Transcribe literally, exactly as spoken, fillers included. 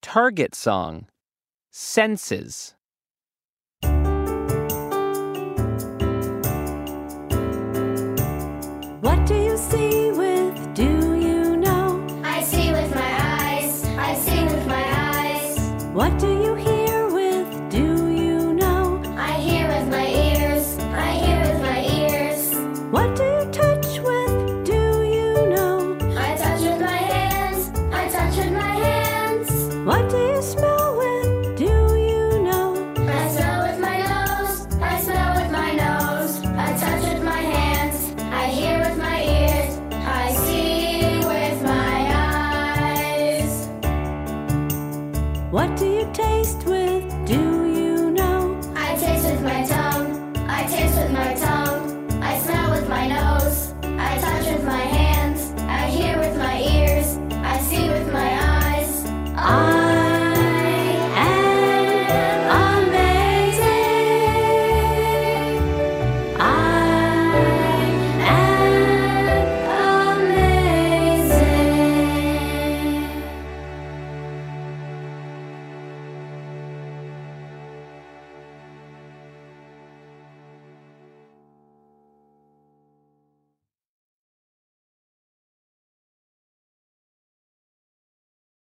Target song. Senses. What do you see with do you know? I see with my eyes. I see with my eyes. What do you hear with do you know? I hear with my ears. I hear with my ears. What do you touch with do you know? I touch with my hands. I touch with my hands. What do you smell with do you know? I smell with my nose. I smell with my nose. I touch with my hands. I hear with my ears. I see with my eyes. What do you taste with do you know? I taste with my tongue.